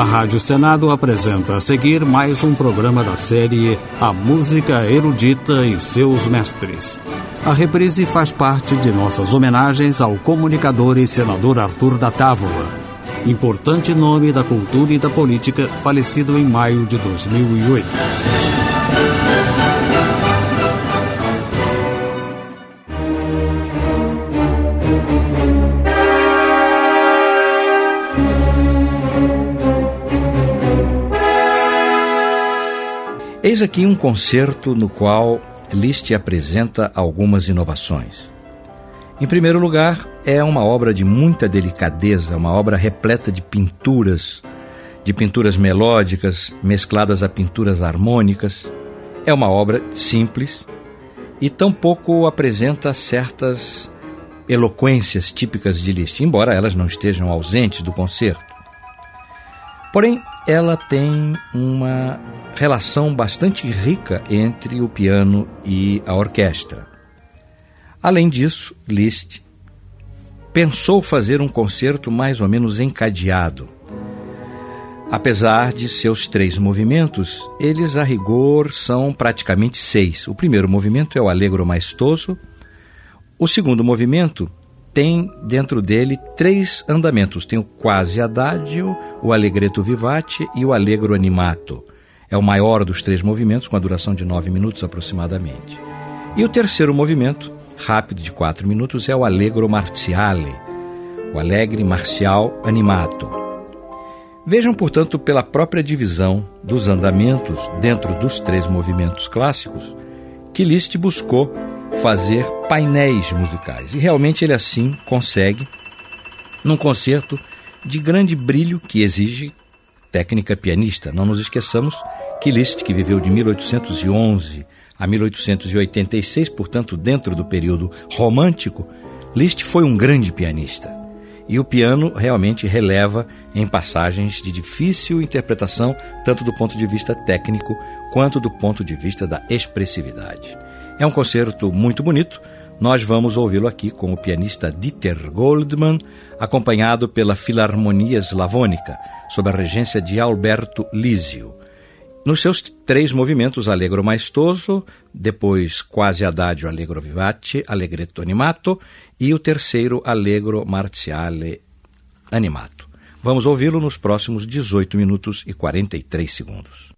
Rádio Senado apresenta a seguir mais um programa da série A Música Erudita e Seus Mestres. A reprise faz parte de nossas homenagens ao comunicador e senador Arthur da Távola, importante nome da cultura e da política, falecido em maio de 2008. Eis aqui um concerto no qual Liszt apresenta algumas inovações. Em primeiro lugar, é uma obra de muita delicadeza, uma obra repleta de pinturas melódicas, mescladas a pinturas harmônicas. É uma obra simples e tampouco apresenta certas eloquências típicas de Liszt, embora elas não estejam ausentes do concerto. Porém, ela tem uma relação bastante rica entre o piano e a orquestra. Além disso, Liszt pensou fazer um concerto mais ou menos encadeado. Apesar de seus 3 movimentos, eles a rigor são praticamente 6. O primeiro movimento é o Allegro maestoso. O segundo movimento tem dentro dele 3 andamentos. Tem o quasi adagio, o allegretto vivace e o allegro animato. É o maior dos 3 movimentos, com a duração de 9 minutos aproximadamente. E o terceiro movimento, rápido, de 4 minutos, é o allegro marziale, o alegre marcial animato. Vejam, portanto, pela própria divisão dos andamentos dentro dos 3 movimentos clássicos, que Liszt buscou fazer painéis musicais. E realmente ele assim consegue, num concerto de grande brilho que exige técnica pianista. Não nos esqueçamos que Liszt, que viveu de 1811 a 1886, portanto dentro do período romântico, Liszt foi um grande pianista. E o piano realmente releva em passagens de difícil interpretação, tanto do ponto de vista técnico quanto do ponto de vista da expressividade. É um concerto muito bonito. Nós vamos ouvi-lo aqui com o pianista Dieter Goldmann, acompanhado pela Filarmonia Slavônica, sob a regência de Alberto Lísio. Nos seus 3 movimentos, allegro maestoso, depois quasi adagio, allegro vivace, allegretto animato e o terceiro, allegro marziale animato. Vamos ouvi-lo nos próximos 18 minutos e 43 segundos.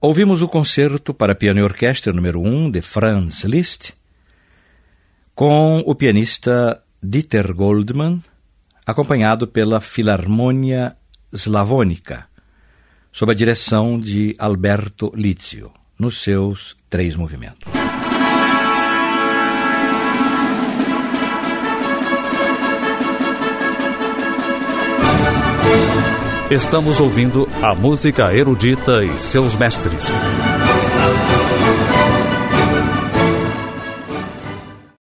Ouvimos o concerto para piano e orquestra número 1 de Franz Liszt, com o pianista Dieter Goldmann, acompanhado pela Filarmônia Slavônica, sob a direção de Alberto Lizio, nos seus 3 movimentos. Estamos ouvindo a música erudita e seus mestres.